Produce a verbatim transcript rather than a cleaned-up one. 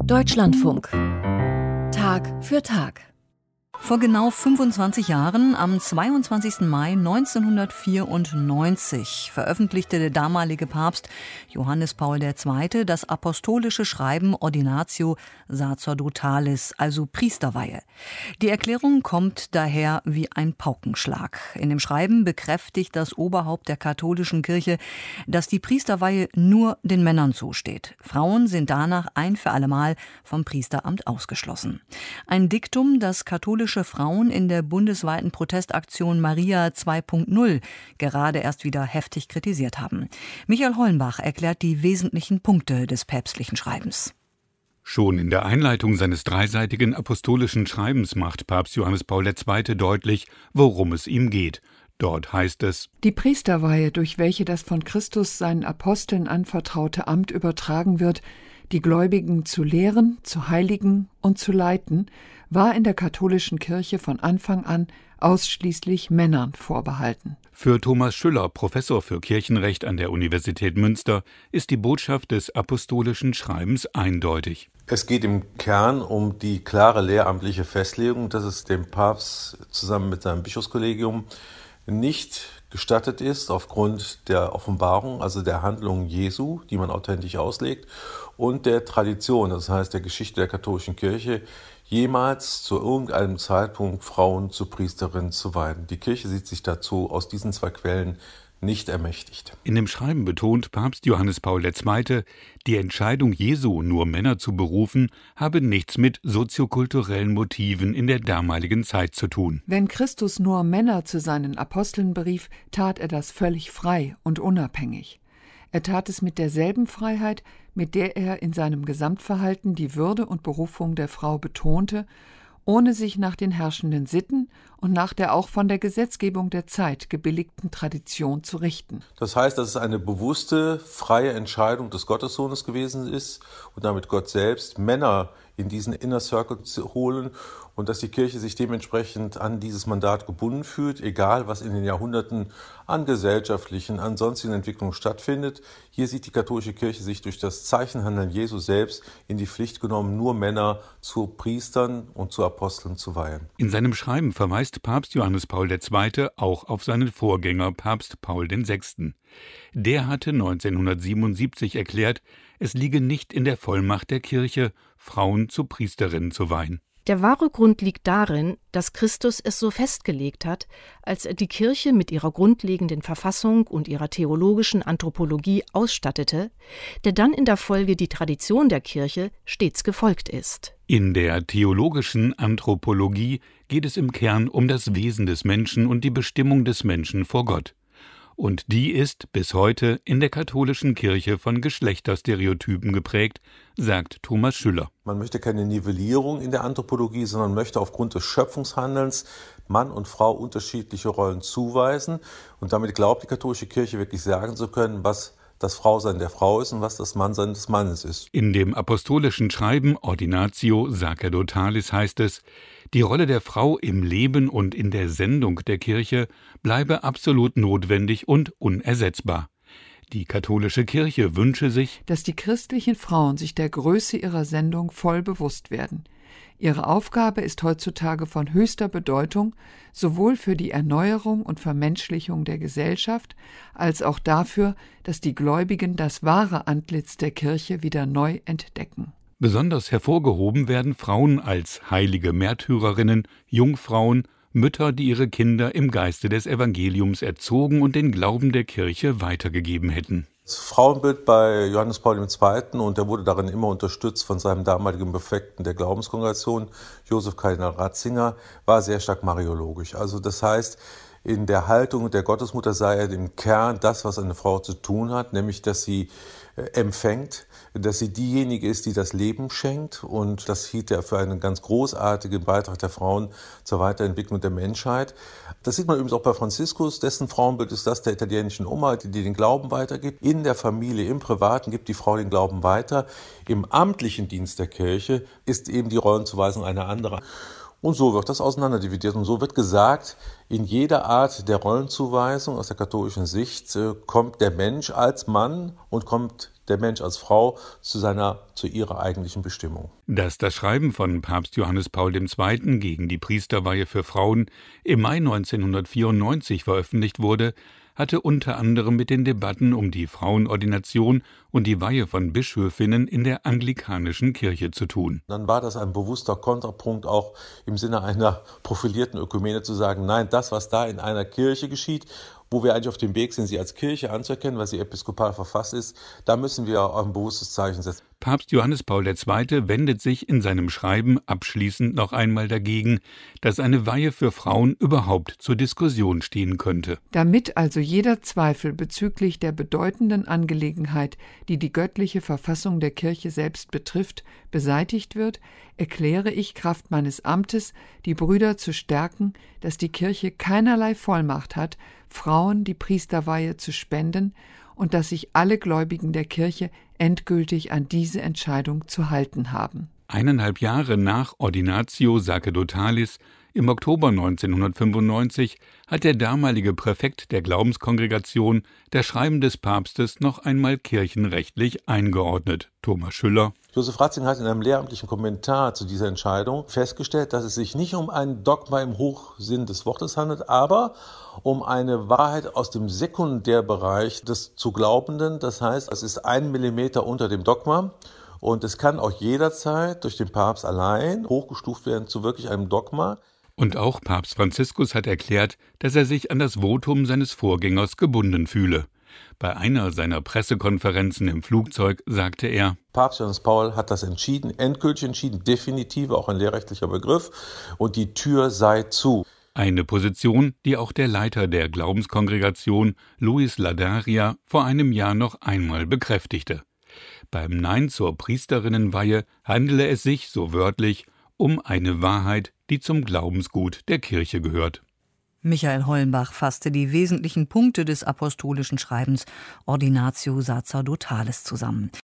Deutschlandfunk. Tag für Tag. Vor genau fünfundzwanzig Jahren, am zweiundzwanzigsten Mai neunzehnhundertvierundneunzig, veröffentlichte der damalige Papst Johannes Paul der Zweite das apostolische Schreiben Ordinatio Sacerdotalis, also Priesterweihe. Die Erklärung kommt daher wie ein Paukenschlag. In dem Schreiben bekräftigt das Oberhaupt der katholischen Kirche, dass die Priesterweihe nur den Männern zusteht. Frauen sind danach ein für allemal vom Priesteramt ausgeschlossen. Ein Diktum, das katholische Frauen in der bundesweiten Protestaktion Maria zwei Punkt null gerade erst wieder heftig kritisiert haben. Michael Hollenbach erklärt die wesentlichen Punkte des päpstlichen Schreibens. Schon in der Einleitung seines dreiseitigen apostolischen Schreibens macht Papst Johannes Paul der Zweite deutlich, worum es ihm geht. Dort heißt es: Die Priesterweihe, durch welche das von Christus seinen Aposteln anvertraute Amt übertragen wird, die Gläubigen zu lehren, zu heiligen und zu leiten, war in der katholischen Kirche von Anfang an ausschließlich Männern vorbehalten. Für Thomas Schüller, Professor für Kirchenrecht an der Universität Münster, ist die Botschaft des apostolischen Schreibens eindeutig. Es geht im Kern um die klare lehramtliche Festlegung, dass es dem Papst zusammen mit seinem Bischofskollegium nicht gestattet ist, aufgrund der Offenbarung, also der Handlungen Jesu, die man authentisch auslegt, und der Tradition, das heißt der Geschichte der katholischen Kirche, jemals zu irgendeinem Zeitpunkt Frauen zu Priesterinnen zu weihen. Die Kirche sieht sich dazu aus diesen zwei Quellen nicht ermächtigt. In dem Schreiben betont Papst Johannes Paul der Zweite, die Entscheidung Jesu, nur Männer zu berufen, habe nichts mit soziokulturellen Motiven in der damaligen Zeit zu tun. Wenn Christus nur Männer zu seinen Aposteln berief, tat er das völlig frei und unabhängig. Er tat es mit derselben Freiheit, mit der er in seinem Gesamtverhalten die Würde und Berufung der Frau betonte, ohne sich nach den herrschenden Sitten und nach der auch von der Gesetzgebung der Zeit gebilligten Tradition zu richten. Das heißt, dass es eine bewusste, freie Entscheidung des Gottessohnes gewesen ist und damit Gott selbst, Männer in diesen Inner Circle zu holen und dass die Kirche sich dementsprechend an dieses Mandat gebunden fühlt, egal was in den Jahrhunderten an gesellschaftlichen, an sonstigen Entwicklungen stattfindet. Hier sieht die katholische Kirche sich durch das Zeichenhandeln Jesu selbst in die Pflicht genommen, nur Männer zu Priestern und zu Aposteln zu weihen. In seinem Schreiben verweist Papst Johannes Paul der Zweite auch auf seinen Vorgänger Papst Paul der Sechste. Der hatte neunzehnhundertsiebenundsiebzig erklärt, es liege nicht in der Vollmacht der Kirche, Frauen zu Priesterinnen zu weihen. Der wahre Grund liegt darin, dass Christus es so festgelegt hat, als er die Kirche mit ihrer grundlegenden Verfassung und ihrer theologischen Anthropologie ausstattete, der dann in der Folge die Tradition der Kirche stets gefolgt ist. In der theologischen Anthropologie geht es im Kern um das Wesen des Menschen und die Bestimmung des Menschen vor Gott. Und die ist bis heute in der katholischen Kirche von Geschlechterstereotypen geprägt, sagt Thomas Schüller. Man möchte keine Nivellierung in der Anthropologie, sondern möchte aufgrund des Schöpfungshandelns Mann und Frau unterschiedliche Rollen zuweisen. Und damit glaubt die katholische Kirche wirklich sagen zu können, was das Frausein der Frau ist und was das Mannsein des Mannes ist. In dem apostolischen Schreiben Ordinatio Sacerdotalis heißt es, die Rolle der Frau im Leben und in der Sendung der Kirche bleibe absolut notwendig und unersetzbar. Die katholische Kirche wünsche sich, dass die christlichen Frauen sich der Größe ihrer Sendung voll bewusst werden. Ihre Aufgabe ist heutzutage von höchster Bedeutung, sowohl für die Erneuerung und Vermenschlichung der Gesellschaft, als auch dafür, dass die Gläubigen das wahre Antlitz der Kirche wieder neu entdecken. Besonders hervorgehoben werden Frauen als heilige Märtyrerinnen, Jungfrauen, Mütter, die ihre Kinder im Geiste des Evangeliums erzogen und den Glauben der Kirche weitergegeben hätten. Das Frauenbild bei Johannes Paul der Zweite und er wurde darin immer unterstützt von seinem damaligen Präfekten der Glaubenskongregation, Josef Kardinal Ratzinger, war sehr stark mariologisch. Also das heißt, in der Haltung der Gottesmutter sei er im Kern das, was eine Frau zu tun hat, nämlich dass sie empfängt, dass sie diejenige ist, die das Leben schenkt, und das hielt er für einen ganz großartigen Beitrag der Frauen zur Weiterentwicklung der Menschheit. Das sieht man übrigens auch bei Franziskus, dessen Frauenbild ist das der italienischen Oma, die den Glauben weitergibt. In der Familie, im Privaten gibt die Frau den Glauben weiter. Im amtlichen Dienst der Kirche ist eben die Rollenzuweisung eine andere. Und so wird das auseinanderdividiert. Und so wird gesagt, in jeder Art der Rollenzuweisung aus der katholischen Sicht äh, kommt der Mensch als Mann und kommt der Mensch als Frau zu seiner, zu ihrer eigentlichen Bestimmung. Dass das Schreiben von Papst Johannes Paul der Zweite gegen die Priesterweihe für Frauen im Mai neunzehnhundertvierundneunzig veröffentlicht wurde, hatte unter anderem mit den Debatten um die Frauenordination und die Weihe von Bischöfinnen in der anglikanischen Kirche zu tun. Dann war das ein bewusster Kontrapunkt auch im Sinne einer profilierten Ökumene zu sagen, nein, das, was da in einer Kirche geschieht, wo wir eigentlich auf dem Weg sind, sie als Kirche anzuerkennen, weil sie episkopal verfasst ist, da müssen wir auch ein bewusstes Zeichen setzen. Papst Johannes Paul der Zweite wendet sich in seinem Schreiben abschließend noch einmal dagegen, dass eine Weihe für Frauen überhaupt zur Diskussion stehen könnte. Damit also jeder Zweifel bezüglich der bedeutenden Angelegenheit, die die göttliche Verfassung der Kirche selbst betrifft, beseitigt wird, erkläre ich Kraft meines Amtes, die Brüder zu stärken, dass die Kirche keinerlei Vollmacht hat, Frauen die Priesterweihe zu spenden und dass sich alle Gläubigen der Kirche endgültig an diese Entscheidung zu halten haben. Eineinhalb Jahre nach Ordinatio Sacerdotalis im Oktober neunzehnhundertfünfundneunzig hat der damalige Präfekt der Glaubenskongregation das Schreiben des Papstes noch einmal kirchenrechtlich eingeordnet. Thomas Schüller. Josef Ratzinger hat in einem lehramtlichen Kommentar zu dieser Entscheidung festgestellt, dass es sich nicht um ein Dogma im Hochsinn des Wortes handelt, aber um eine Wahrheit aus dem Sekundärbereich des zu Glaubenden. Das heißt, es ist ein Millimeter unter dem Dogma. Und es kann auch jederzeit durch den Papst allein hochgestuft werden zu wirklich einem Dogma. Und auch Papst Franziskus hat erklärt, dass er sich an das Votum seines Vorgängers gebunden fühle. Bei einer seiner Pressekonferenzen im Flugzeug sagte er: Papst Johannes Paul hat das entschieden, endgültig entschieden, definitiv, auch ein lehrrechtlicher Begriff, und die Tür sei zu. Eine Position, die auch der Leiter der Glaubenskongregation, Luis Ladaria, vor einem Jahr noch einmal bekräftigte. Beim Nein zur Priesterinnenweihe handele es sich, so wörtlich, um eine Wahrheit, die zum Glaubensgut der Kirche gehört. Michael Hollenbach fasste die wesentlichen Punkte des apostolischen Schreibens Ordinatio Sacerdotalis zusammen.